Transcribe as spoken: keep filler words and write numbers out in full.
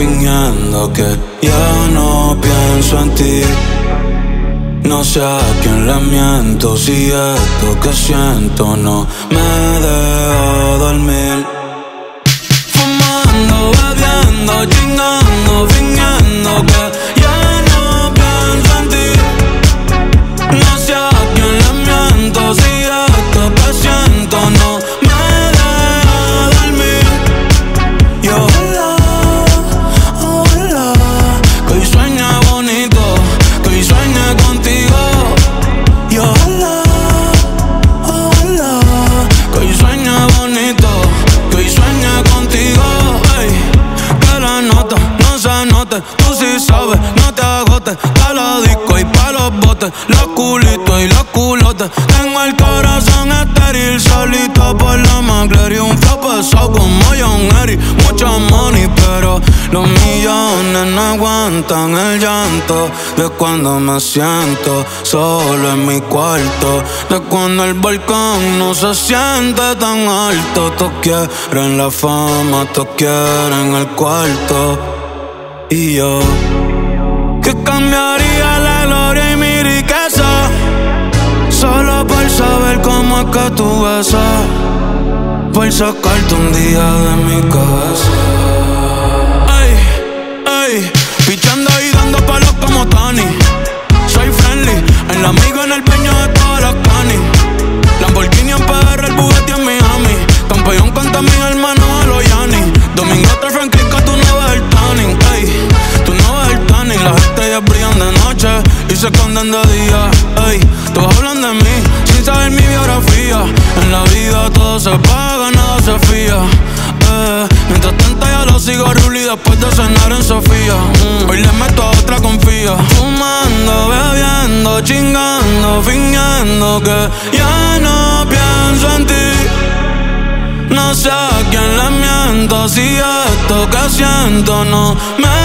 fingiendo que ya no pienso en ti. No sé a quién le miento, si esto que siento no me deja dormir. Fumando, bebiendo, chingando, fingiendo que ya no pienso en ti. No sé a quién le miento, si esto que siento no me deja dormir. Y ojalá, ojalá que hoy sueñe bonito, que hoy sueñe contigo. Y ojalá, ojalá que hoy sueñe bonito, que hoy sueñe contigo. Ey, que la nota no se note, tú sí sabes, no te agotes. Pa' la disco y pa' los botes, los culitos y los culotes. Tengo el corazón estéril, solito por la McLaren. Un flow pesado como John Eric, mucho money, pero los millones no aguantan el llanto de cuando me siento solo en mi cuarto, de cuando el balcón no se siente tan alto. Todos quieren la fama, todos quieren el cuarto. Y yo, que cambiaría la gloria y mi riqueza solo por saber cómo es que tú besas, por sacarte un día de mi cabeza. Ey, ey, pichando y dando palos como Tony. Soy friendly, el amigo en el peño de todas las canis. Lamborghini en P R, el Bugatti en Miami. Campeón contra mis hermanos a los Yanni. Domingo otra Francisca, tú no ves el tanning. Ey, tú no ves el tanning. Las estrellas brillan de noche y se esconden de día. Ey, todos hablan de mí sin saber mi biografía. En la vida todo se paga, nada se fía. Eh, mientras tanto ya lo sigo Ruli después de cenar en Sofía. Mm, hoy le meto a otra confía. Fumando, bebiendo, chingando, fingiendo que ya no pienso en ti. No sé a quién le miento, si esto que siento no me